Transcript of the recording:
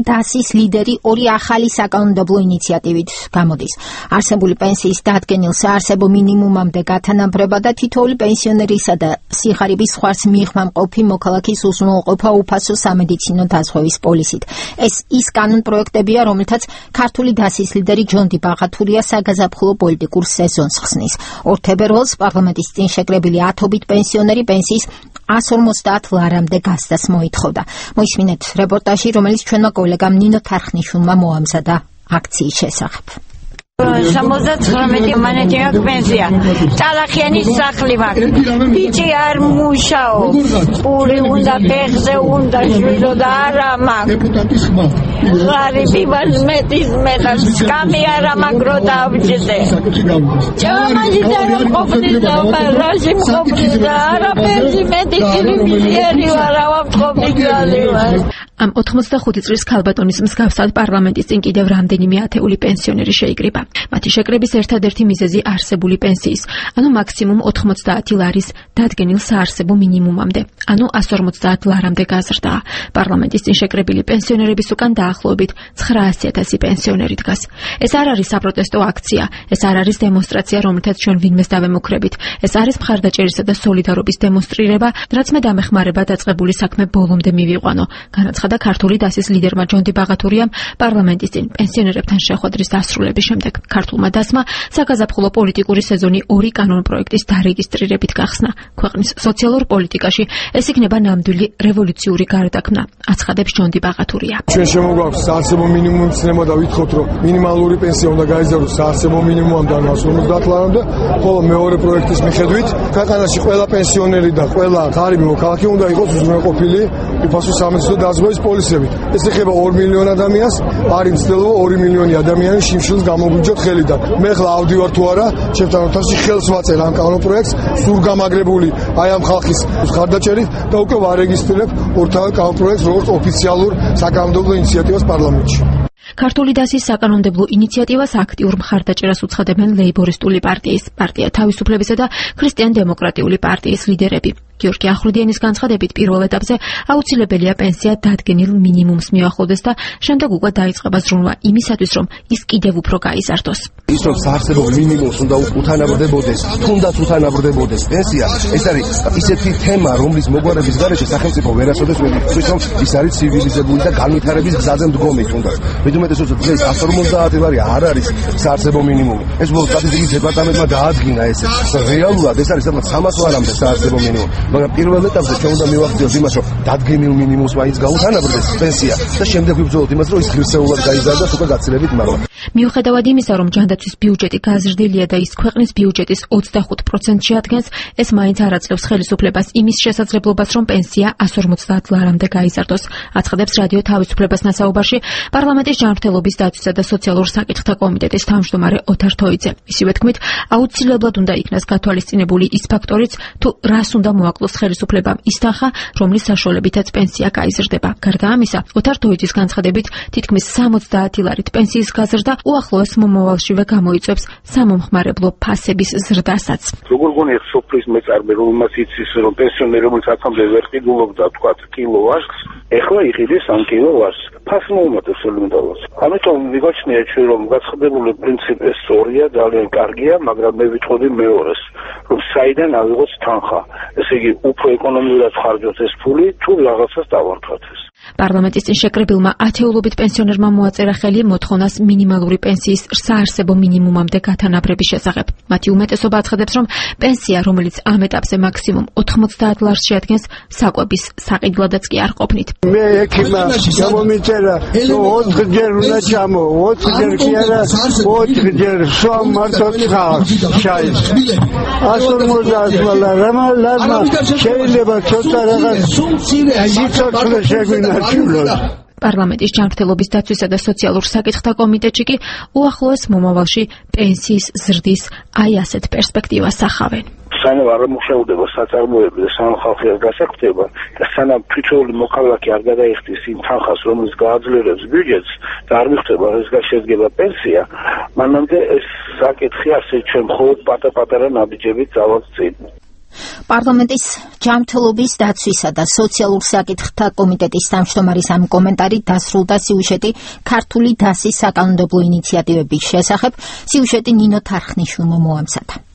დასის ლიდერი ორი ახალი საკანონმდებლო ინიციატივით გამოდის. არსებული პენსიის დადგენილ საარსებო მინიმუმამდე გათანაბრება და თითოეული პენსიონერისა და სიხარიბის სხვას მიღმამყოფი მოქალაქის უზრუნველყოფა უფასო სამედიცინო დაზღვევის პოლისით. ეს ის კანონპროექტებია, რომელთაც ქართული დასის ლიდერი ჯონდი ბაღათურია საგაზაფხულო პოლიტიკურ სეზონს ხსნის. 2 თებერვალს პარლამენტის წინ შეკრებილი 10 პენსიონერი პენსიის 150 ლარამდე გასცდას მოითხოვდა. მოისმინეთ რეპორტაჟი, რომელიც ჩვენმა კოლეგამ ნინო თარხნიშვილმა მოამზადა აქციის შესახებ. 79 მანეთი აქვს პენსია. წალახიანის სახლი მაქვს. ბიჭი არ მუშაობს. პური უნდა ფეხზე უნდა შვიდო და არა მაქვს. ღარიბი ვარ მეტის მეტად. სკამი არა მაგრო დავჭდე. ჭამაჟი და მყოფილი და რაში მყოფილი და არაფერი მეტი კილომეტრი ვარ ავამყოფილი ვარ. ამ 85 წლის ქალბატონის მსგავსად პარლამენტის წინ კიდევ რამდენიმე ათეული პენსიონერი შეიკრიბა. მათი შეკრების ერთადერთი მიზეზი არსებული პენსიის, ანუ მაქსიმუმ 90 ლარის დადგენილ საარსებო მინიმუმამდე, ანუ 150 ლარამდე გაზრდა. პარლამენტის წინ შეკრებილი პენსიონერების უკან დაახლოებით 900.000 პენსიონერი დგას. ეს არ არის საპროტესტო აქცია, ეს არ არის დემონსტრაცია, რომელთაც ჩვენ ვინმეს დავემუქრებით. ეს არის მხარდაჭერისა და სოლიდარობის დემონსტრირება, რაც მე დამეხმარება დაწყებული საქმე ბოლომდე მივიყვანო. განაცხადა ქართული დასის ლიდერმა ჯონდი ბაღათურიამ პარლამენტის წინ პენსიონერებთან შეხვედრის დასრულების შემდეგ. ქართულმა დასმა საგაზაფხულო პოლიტიკური სეზონი 2 კანონპროექტის დარეგისტრირებით გახსნა. ქვეყნის სოციალურ პოლიტიკაში ეს იქნება ნამდვილი რევოლუციური გარდაქმნა, აცხადებს ჯონდი ბაღათურია. ჩვენ შემოგვაქვს საარსებო მინიმუმი ცნება და ვითხოვთ, რომ მინიმალური პენსია უნდა გაიზარდოს საარსებო მინიმუმამდე 150 ლარამდე, ხოლო მეორე პროექტის მიხედვით ქვეყანაში ყველა პენსიონერი და ყველა ღარიბი მოქალაქე უნდა იყოს უზრუნველყოფილი უფასო სამედიცინო დაზღვევის პოლისებით. ეს ეხება 2 მილიონ ადამიანს, არის მცდელობა 2 მილიონი ადამიანი შიმშილს გამოგვიჯოთ ხელიდან. მე ხლა ავდივარ თუ არა, ჩემთან ოთახში ხელს ვაწერ ამ კანონპროექტს, სულ გამაგრებული აი ამ ხალხის მხარდაჭერით და უკვე ვარეგისტრირებ ორთავე კანონპროექტს როგორც ოფიციალურ საკანონმდებლო ინიციატივას პარლამენტში. ქართული დასის საკანონმდებლო ინიციატივას აქტიურ მხარდაჭერას უცხადებენ ლეიბორისტული პარტია თავისუფლებისა და ქრისტიან-დემოკრატიული პარტიის ლიდერები. გიორგი ახვლედიანის განცხადებით პირველ ეტაპზე აუცილებელია პენსია დადგენილ მინიმუმს მიახლოვდეს და შემდეგ უკვე დაიწყება ზრუნვა იმისათვის, რომ ის კიდევ უფრო გაიზარდოს. ის რომ საარსებო მინიმუმს უნდა უთანაბრდებოდეს, თუნდაც უთანაბრდებოდეს პენსია, ეს არის ისეთი თემა, რომლის მოგვარების გარეშე სახელმწიფო ვერასოდეს ვერ იხსნის, რომ ის არის ცივილიზებული და განვითარების გზაზე მდგომი თუნდაც. მეტუმეტეს დღეს 150 ლარი არ არის საარსებო მინიმუმი. ეს ბოლოს სტატისტიკის დეპარტამენტმა დაადგინა ესე. რეალურად ეს არის სადღაც 300 ლარამდე საარსებო მინიმუმი. მაგრამ პირველ ეტაპზე ჩვენ უნდა მივახციოთ იმას, რომ დადგენილ მინიმუმს მაინც გაუთანაბრდეს პენსია და შემდეგ ვიბრძოლოთ იმას, რომ ის ღირსეულად გაიზარდოს უკვე გაცილებით მაღლა. მიუხედავად იმისა, რომ ჯანდაცვის ბიუჯეტი გაზრდილია და ის ქვეყნის ბიუჯეტის 25% შეადგენს, ეს მაინც არ აძლევს ხელისუფლებას იმის შესაძლებლობას, რომ პენსია 150 ლარამდე გაიზარდოს, აცხადებს რადიო თავისუფლებას ნასაუბარში პარლამენტის ჯანმრთელობის დაცვისა და სოციალურ საკითხთა კომიტეტის თავმჯდომარე ოთარ თოიძე. ისივე თქმით, აუცილებლად უნდა იქნას გათვალისწინებული ის ფაქტორიც, თუ რას უნდა მოაკლოს ხელისუფლებამ ის თანხა, რომლის საშუალებითაც პენსია გაიზრდება. გარდა ამისა, ოთარ თოიძის განცხადებით, თითქმის 70 ლარით პენსიის გაზრდა უახლოეს მომავალშივე გამოიწვევს სამომხმარებლო ფასების ზრდასაც. როგორ გონია სოფლის მეწარმე, რომელმაც იცის, რომ პენსიონერი, რომელიც აქამდე ვერ ყიდულობდა თქვა კილოვატს, ეხლა იყიდეს ამ კილოვატს. ფასი მოუმატებს ელემენტარულად. ამიტომ მიგაჩნია ჩვენ, რომ გაცხადებული პრინციპი სწორია, ძალიან კარგია, მაგრამ მე ვიტყოდი მეორეს, რომ საიდან ავიღოთ თანხა. ესე იგი, უფრო ეკონომიურად ხარჯოთ ეს ფული, თუ რაღაცას დავარქვათ ეს. პარლამენტის წინ შეკრებილმა ათეულობით პენსიონერმა მოაწერა ხელი მოთხოვნას მინიმალური პენსიის საარსებო მინიმუმამდე გათანაბრების შესახებ. მათი უმეტესობა აცხადებს, რომ პენსია, რომელიც ამ ეტაპზე მაქსიმუმ 90 ლარს შეადგენს, საკვების საყიდლადაც კი არ ყოფნით. მე ექიმა გამომიწერა 4 ჯერ უნდა ჩამო, 4 ჯერ კი არა, 4 ჯერ სვამ მარტო ჩაის. 150 ლარმა შეიძლება ცოტა რაღაც სიცოცხლე შეგვინა. პარლამენტის ჯანმრთელობის დაცვისა და სოციალურ საკითხთა კომიტეტში კი უახლოეს მომავალში პენსიის ზრდის აი ასეთ პერსპექტივას ახავენ. სანამ არ მუშადება საწარმოები და სანამ ხალხი არ გასაკუთრება და სანამ თვითეული მოქალაქე არ გადაიხდის იმ თანხას, რომელიც გააძლიერებს ბიუჯეტს და არ მიხვდება ეს შედგება პენსია, მანამდე ეს საკითხი ასე ჩვენ მხოლოდ პატარ-პატარა ნაბიჯებით წავალთ წინ. პარლამენტის ჯანმრთელობის დაცვისა და სოციალურ საკითხთა კომიტეტის თავმჯდომარის ამ კომენტარით დასრულდა სიუჟეტი ქართული დასის საკანონმდებლო ინიციატივების შესახებ. სიუჟეტი ნინო თარხნიშვილმა მოამზადა.